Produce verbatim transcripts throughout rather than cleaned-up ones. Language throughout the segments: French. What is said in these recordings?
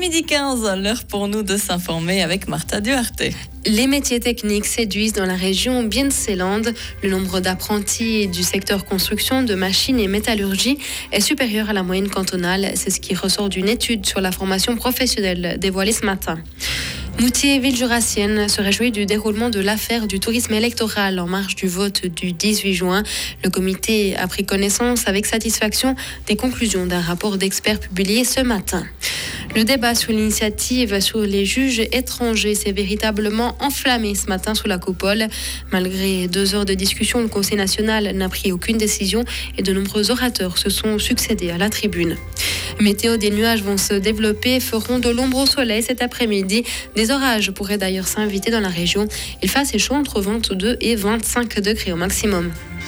midi quinze, l'heure pour nous de s'informer avec Martha Duarte. Les métiers techniques séduisent dans la région Bienne-Seeland. Le nombre d'apprentis du secteur construction, de machines et métallurgie est supérieur à la moyenne cantonale. C'est ce qui ressort d'une étude sur la formation professionnelle dévoilée ce matin. Moutier, ville jurassienne, se réjouit du déroulement de l'affaire du tourisme électoral en marge du vote du dix-huit juin. Le comité a pris connaissance avec satisfaction des conclusions d'un rapport d'experts publié ce matin. Le débat sur l'initiative sur les juges étrangers s'est véritablement enflammé ce matin sous la coupole. Malgré deux heures de discussion, le Conseil national n'a pris aucune décision et de nombreux orateurs se sont succédés à la tribune. Météo, des nuages vont se développer, feront de l'ombre au soleil cet après-midi. Des orages pourraient d'ailleurs s'inviter dans la région. Il fait assez chaud entre vingt-deux et vingt-cinq degrés au maximum.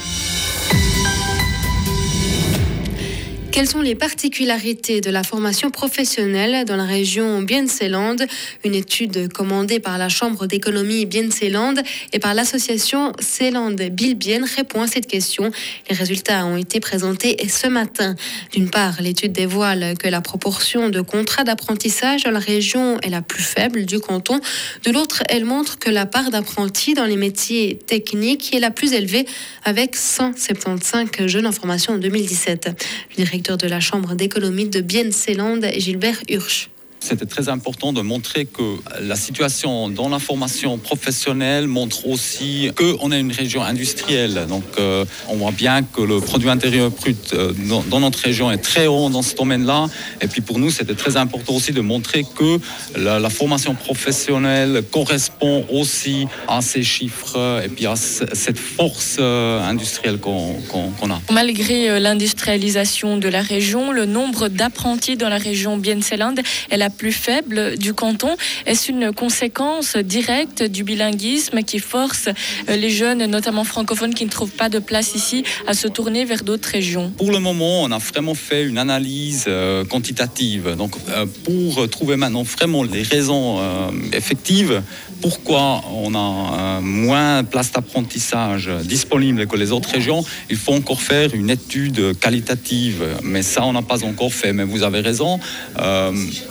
Quelles sont les particularités de la formation professionnelle dans la région Bienne-Seeland? Une étude commandée par la Chambre d'économie Bienne-Seeland et par l'association Seeland-Bilbienne répond à cette question. Les résultats ont été présentés ce matin. D'une part, l'étude dévoile que la proportion de contrats d'apprentissage dans la région est la plus faible du canton. De l'autre, elle montre que la part d'apprentis dans les métiers techniques est la plus élevée, avec cent soixante-quinze jeunes en formation en deux mille dix-sept. Le directeur de la Chambre d'économie de Bienne-Seeland, Gilbert Hirsch. C'était très important de montrer que la situation dans la formation professionnelle montre aussi qu'on est une région industrielle. Donc euh, on voit bien que le produit intérieur brut euh, dans, dans notre région est très haut dans ce domaine-là. Et puis pour nous, c'était très important aussi de montrer que la, la formation professionnelle correspond aussi à ces chiffres et puis à c- cette force euh, industrielle qu'on, qu'on, qu'on a. Malgré euh, l'industrialisation de la région, le nombre d'apprentis dans la région Bienne-Seeland est la plus faible du canton. Est-ce une conséquence directe du bilinguisme qui force les jeunes, notamment francophones, qui ne trouvent pas de place ici, à se tourner vers d'autres régions? Pour le moment, on a vraiment fait une analyse euh, quantitative. Donc, euh, pour trouver maintenant vraiment les raisons euh, effectives, pourquoi on a euh, moins de places d'apprentissage disponibles que les autres régions, il faut encore faire une étude qualitative. Mais ça, on n'a pas encore fait. Mais vous avez raison. Euh,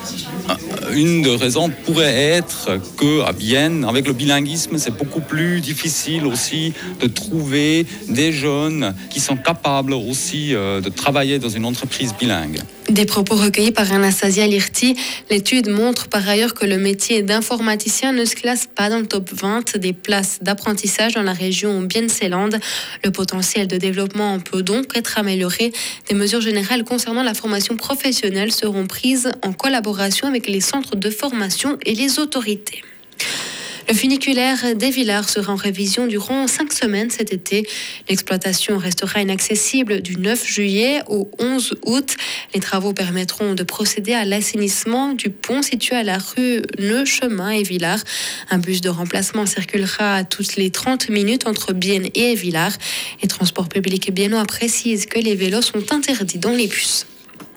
Une des raisons pourrait être qu'à Bienne, avec le bilinguisme, c'est beaucoup plus difficile aussi de trouver des jeunes qui sont capables aussi de travailler dans une entreprise bilingue. Des propos recueillis par Anastasia Lirti. L'étude montre par ailleurs que le métier d'informaticien ne se classe pas dans le top vingt des places d'apprentissage dans la région Bienne-Seeland. Le potentiel de développement peut donc être amélioré. Des mesures générales concernant la formation professionnelle seront prises en collaboration avec les centres de formation et les autorités. Le funiculaire des Villars sera en révision durant cinq semaines cet été. L'exploitation restera inaccessible du neuf juillet au onze août. Les travaux permettront de procéder à l'assainissement du pont situé à la rue Neu-Chemin et Villars. Un bus de remplacement circulera toutes les trente minutes entre Bienne et Villars. Les transports publics biennois précisent que les vélos sont interdits dans les bus.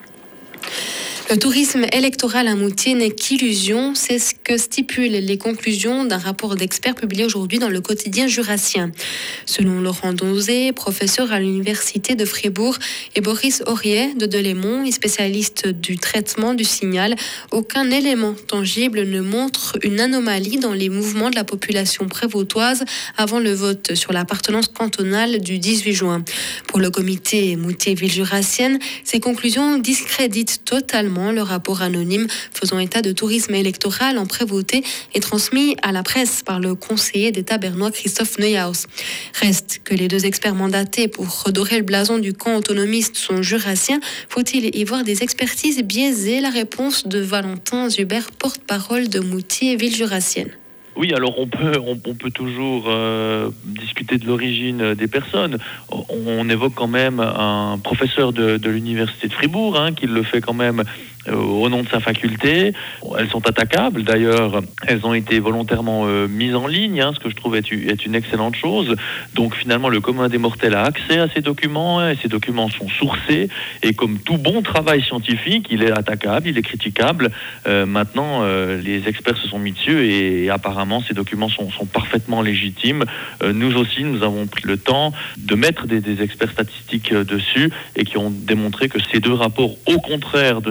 Le tourisme électoral à Moutier n'est qu'illusion, c'est ce que stipulent les conclusions d'un rapport d'experts publié aujourd'hui dans le quotidien jurassien. Selon Laurent Donzé, professeur à l'université de Fribourg, et Boris Aurier de Delémont, et spécialiste du traitement du signal, aucun élément tangible ne montre une anomalie dans les mouvements de la population prévôtoise avant le vote sur l'appartenance cantonale du dix-huit juin. Pour le comité Moutier-Ville jurassienne, ces conclusions discréditent totalement le rapport anonyme faisant état de tourisme électoral en prévôté et transmis à la presse par le conseiller d'État bernois Christophe Neuhaus. Reste que les deux experts mandatés pour redorer le blason du camp autonomiste sont jurassiens. Faut-il y voir des expertises biaisées? La réponse de Valentin Zuber, porte-parole de Moutier, ville jurassienne. Oui, alors on peut, on, on peut toujours euh, discuter de l'origine des personnes. On, on évoque quand même un professeur de, de l'université de Fribourg, hein, qui le fait quand même euh, au nom de sa faculté. Elles sont attaquables, d'ailleurs, elles ont été volontairement euh, mises en ligne, hein, ce que je trouve est, est une excellente chose. Donc finalement, le commun des mortels a accès à ces documents, hein, et ces documents sont sourcés, et comme tout bon travail scientifique, il est attaquable, il est critiquable. Euh, maintenant, euh, les experts se sont mis dessus, et, et apparemment, ces documents sont, sont parfaitement légitimes. Euh, nous aussi, nous avons pris le temps de mettre des, des experts statistiques euh, dessus et qui ont démontré que ces deux rapports, au contraire de celui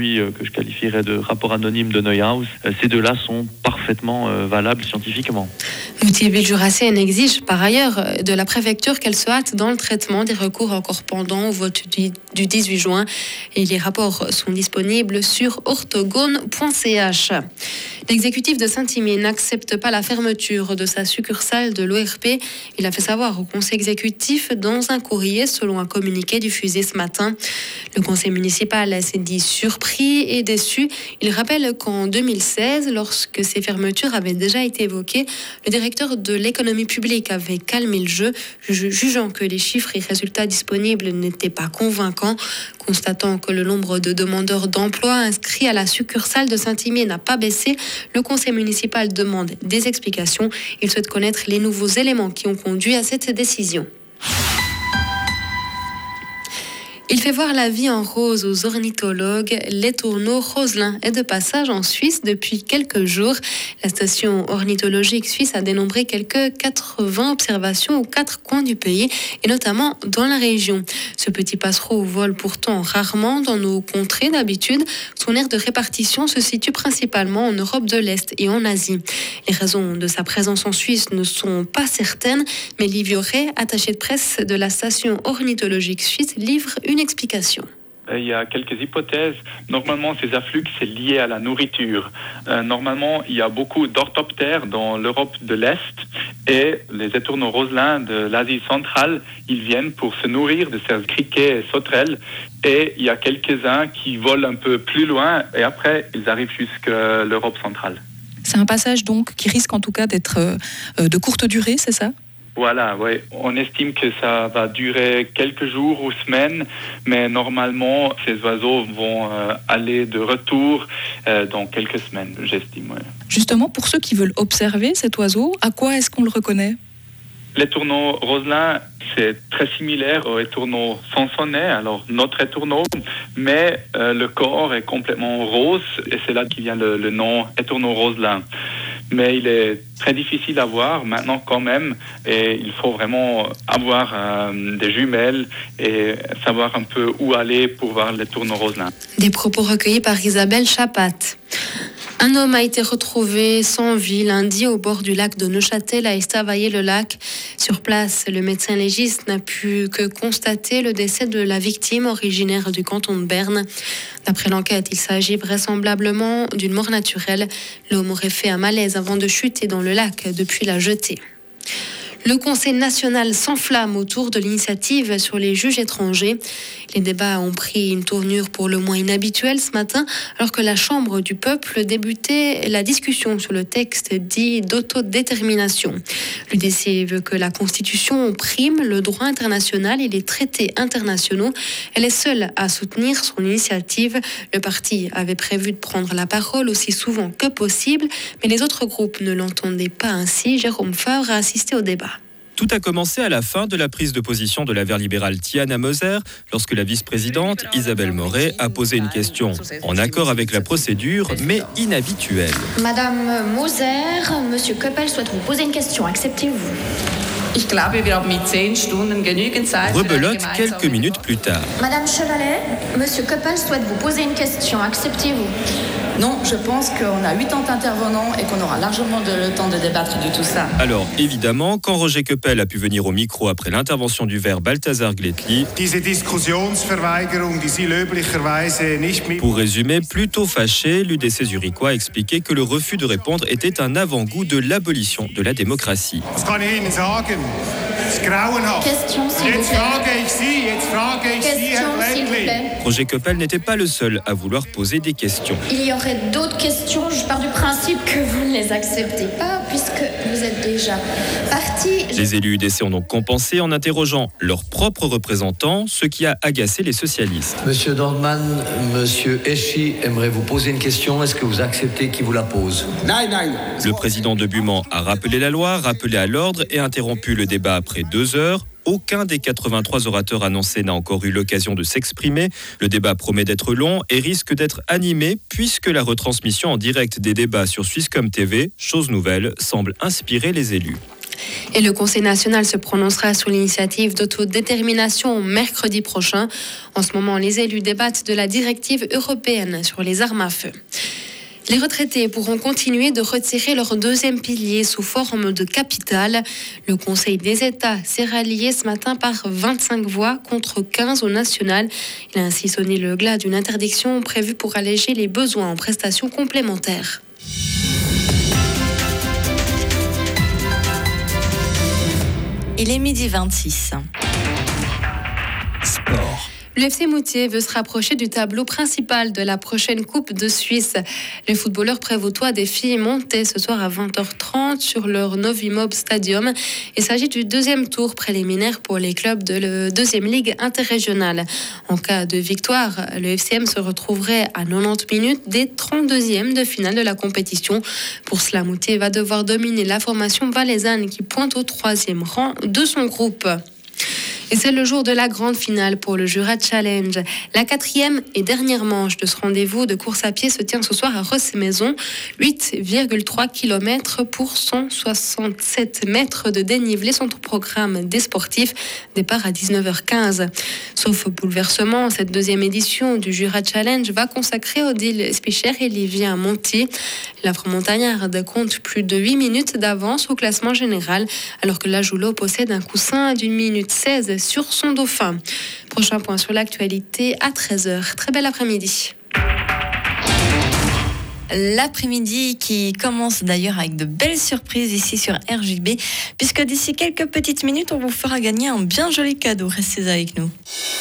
celui que je qualifierais de rapport anonyme de Neuhaus, ces deux-là sont parfaitement valables scientifiquement. L'outil Jurassienne exige par ailleurs de la préfecture qu'elle se hâte dans le traitement des recours encore pendants au vote du dix-huit juin. Et les rapports sont disponibles sur orthogone point c h. L'exécutif de Saint-Imier n'accepte pas la fermeture de sa succursale de l'O R P. Il a fait savoir au conseil exécutif dans un courrier, selon un communiqué diffusé ce matin. Le conseil municipal s'est dit surpris et déçu. Il rappelle qu'en deux mille seize, lorsque ces fermetures avaient déjà été évoquées, le directeur de l'économie publique avait calmé le jeu, jugeant que les chiffres et résultats disponibles n'étaient pas convaincants. Constatant que le nombre de demandeurs d'emploi inscrits à la succursale de Saint-Imier n'a pas baissé, le conseil municipal demande des explications. Il souhaite connaître les nouveaux éléments qui ont conduit à cette décision. Il fait voir la vie en rose aux ornithologues. L'étourneau roselin est de passage en Suisse depuis quelques jours. La station ornithologique suisse a dénombré quelques quatre-vingts observations aux quatre coins du pays, et notamment dans la région. Ce petit passereau vole pourtant rarement dans nos contrées d'habitude. Son aire de répartition se situe principalement en Europe de l'Est et en Asie. Les raisons de sa présence en Suisse ne sont pas certaines, mais Livio Rey, attaché de presse de la station ornithologique suisse, livre une explication. Il y a quelques hypothèses. Normalement, ces afflux, c'est lié à la nourriture. Euh, normalement, il y a beaucoup d'orthoptères dans l'Europe de l'Est et les étourneaux roselins de l'Asie centrale, ils viennent pour se nourrir de ces criquets et sauterelles. Et il y a quelques-uns qui volent un peu plus loin et après, ils arrivent jusqu'à l'Europe centrale. C'est un passage donc qui risque en tout cas d'être euh, de courte durée, c'est ça ? Voilà, oui. On estime que ça va durer quelques jours ou semaines, mais normalement, ces oiseaux vont euh, aller de retour euh, dans quelques semaines, j'estime. Ouais. Justement, pour ceux qui veulent observer cet oiseau, à quoi est-ce qu'on le reconnaît ? L'étourneau roselin, c'est très similaire au étourneau sansonnet, alors notre étourneau, mais euh, le corps est complètement rose et c'est là qu'il vient le, le nom étourneau roselin. Mais il est très difficile à voir maintenant quand même et il faut vraiment avoir euh, des jumelles et savoir un peu où aller pour voir l'étourneau roselin. Des propos recueillis par Isabelle Chapat. Un homme a été retrouvé sans vie lundi au bord du lac de Neuchâtel à Estavayer-le-Lac. Sur place, le médecin légiste n'a pu que constater le décès de la victime originaire du canton de Berne. D'après l'enquête, il s'agit vraisemblablement d'une mort naturelle. L'homme aurait fait un malaise avant de chuter dans le lac depuis la jetée. Le Conseil national s'enflamme autour de l'initiative sur les juges étrangers. Les débats ont pris une tournure pour le moins inhabituelle ce matin, alors que la Chambre du peuple débutait la discussion sur le texte dit d'autodétermination. L'U D C veut que la Constitution prime le droit international et les traités internationaux. Elle est seule à soutenir son initiative. Le parti avait prévu de prendre la parole aussi souvent que possible, mais les autres groupes ne l'entendaient pas ainsi. Jérôme Favre a assisté au débat. Tout a commencé à la fin de la prise de position de la vert libérale Tiana Moser, lorsque la vice-présidente Isabelle Moret a posé une question en accord avec la procédure, mais inhabituelle. Madame Moser, Monsieur Köppel souhaite vous poser une question. Acceptez-vous ? Rebelote quelques minutes plus tard. Madame Chevalet, Monsieur Köppel souhaite vous poser une question. Acceptez-vous ? Non, je pense qu'on a huit ans d'intervenants et qu'on aura largement de, le temps de débattre de tout ça. Alors, évidemment, quand Roger Köppel a pu venir au micro après l'intervention du vert Balthazar Gletli, pour résumer, plutôt fâché, l'U D C zurichois a expliqué que le refus de répondre était un avant-goût de l'abolition de la démocratie. Question, s'il vous plaît. Question, s'il vous plaît. Roger Köppel n'était pas le seul à vouloir poser des questions. Il y aurait d'autres questions. Je pars du principe que vous ne les acceptez pas, puisque vous êtes déjà parti. Les élus U D C ont donc compensé en interrogeant leurs propres représentants, ce qui a agacé les socialistes. Monsieur Dornmann, Monsieur Eschi aimerait vous poser une question. Est-ce que vous acceptez qu'il vous la pose ? Non, non. Le président de Buman a rappelé la loi, rappelé à l'ordre et interrompu le débat après deux heures. Aucun des quatre-vingt-trois orateurs annoncés n'a encore eu l'occasion de s'exprimer. Le débat promet d'être long et risque d'être animé puisque la retransmission en direct des débats sur Swisscom T V, chose nouvelle, semble inspirer les élus. Et le Conseil national se prononcera sur l'initiative d'autodétermination mercredi prochain. En ce moment, les élus débattent de la directive européenne sur les armes à feu. Les retraités pourront continuer de retirer leur deuxième pilier sous forme de capital. Le Conseil des États s'est rallié ce matin par vingt-cinq voix contre quinze au national. Il a ainsi sonné le glas d'une interdiction prévue pour alléger les besoins en prestations complémentaires. Il est midi vingt-six. Sport. Le F C Moutier veut se rapprocher du tableau principal de la prochaine Coupe de Suisse. Les footballeurs prévôtois des filles montaient ce soir à vingt heures trente sur leur Novimob Stadium. Il s'agit du deuxième tour préliminaire pour les clubs de la deuxième ligue interrégionale. En cas de victoire, le F C M se retrouverait à quatre-vingt-dix minutes des trente-deuxièmes de finale de la compétition. Pour cela, Moutier va devoir dominer la formation valaisanne qui pointe au troisième rang de son groupe. Et c'est le jour de la grande finale pour le Jura Challenge. La quatrième et dernière manche de ce rendez-vous de course à pied se tient ce soir à Rossemaison. huit virgule trois kilomètres pour cent soixante-sept mètres de dénivelé sont au programme des sportifs. Départ à dix-neuf heures quinze. Sauf bouleversement, cette deuxième édition du Jura Challenge va consacrer Odile Spicher et Livia Monti. La montagnarde compte plus de huit minutes d'avance au classement général, alors que la Joulot possède un coussin d'une minute seize sur son dauphin. Prochain point sur l'actualité à treize heures. Très bel après-midi. L'après-midi qui commence d'ailleurs avec de belles surprises ici sur R J B, puisque d'ici quelques petites minutes, on vous fera gagner un bien joli cadeau. Restez avec nous.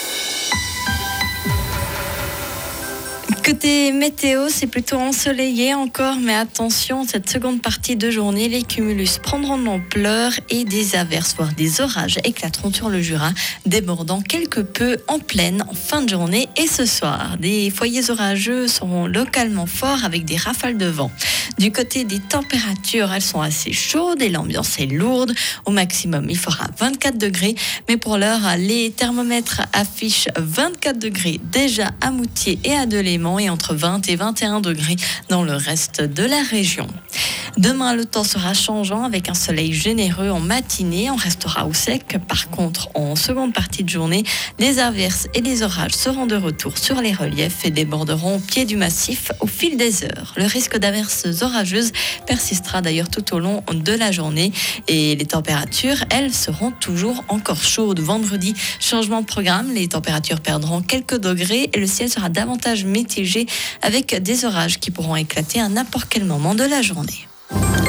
Côté météo, c'est plutôt ensoleillé encore, mais attention, cette seconde partie de journée, les cumulus prendront de l'ampleur et des averses, voire des orages éclateront sur le Jura, débordant quelque peu en pleine en fin de journée et ce soir. Des foyers orageux seront localement forts avec des rafales de vent. Du côté des températures, elles sont assez chaudes et l'ambiance est lourde. Au maximum, il fera vingt-quatre degrés, mais pour l'heure, les thermomètres affichent vingt-quatre degrés déjà à Moutier et à Delémont, et entre vingt et vingt et un degrés dans le reste de la région. Demain, le temps sera changeant avec un soleil généreux en matinée. On restera au sec. Par contre, en seconde partie de journée, les averses et les orages seront de retour sur les reliefs et déborderont au pied du massif au fil des heures. Le risque d'averses orageuses persistera d'ailleurs tout au long de la journée et les températures, elles, seront toujours encore chaudes. Vendredi, changement de programme. Les températures perdront quelques degrés et le ciel sera davantage mitigé avec des orages qui pourront éclater à n'importe quel moment de la journée.